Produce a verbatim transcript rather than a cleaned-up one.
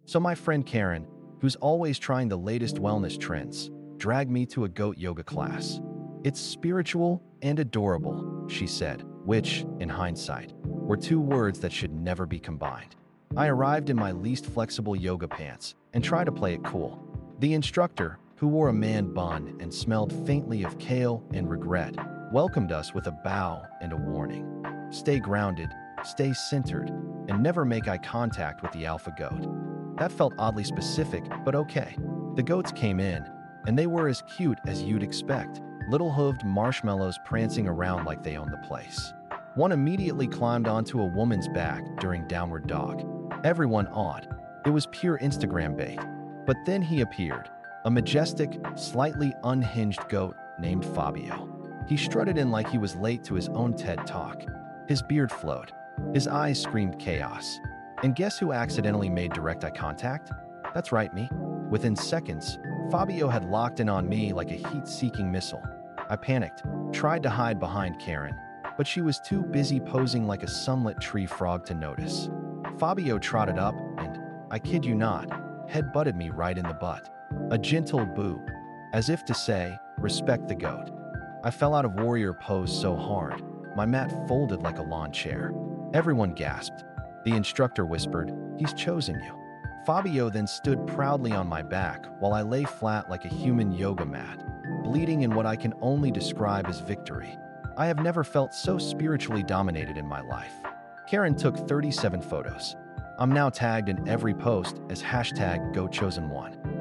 So my friend Karen, who's always trying the latest wellness trends, dragged me to a goat yoga class. It's spiritual and adorable, she said, which, in hindsight, were two words that should never be combined. I arrived in my least flexible yoga pants and tried to play it cool. The instructor, who wore a man bun and smelled faintly of kale and regret, welcomed us with a bow and a warning. Stay grounded, stay centered, and never make eye contact with the alpha goat. That felt oddly specific, but okay. The goats came in, and they were as cute as you'd expect, little-hooved marshmallows prancing around like they owned the place. One immediately climbed onto a woman's back during downward dog. Everyone awed. It was pure Instagram bait. But then he appeared, a majestic, slightly unhinged goat named Fabio. He strutted in like he was late to his own TED Talk. His beard flowed. His eyes screamed chaos. And guess who accidentally made direct eye contact? That's right, me. Within seconds, Fabio had locked in on me like a heat-seeking missile. I panicked, tried to hide behind Karen, but she was too busy posing like a sunlit tree frog to notice. Fabio trotted up and, I kid you not, head-butted me right in the butt. A gentle boob, as if to say, respect the goat. I fell out of warrior pose so hard, my mat folded like a lawn chair. Everyone gasped. The instructor whispered, "He's chosen you." Fabio then stood proudly on my back while I lay flat like a human yoga mat, bleeding in what I can only describe as victory. I have never felt so spiritually dominated in my life. Karen took thirty-seven photos. I'm now tagged in every post as hashtag GoatChosenOne.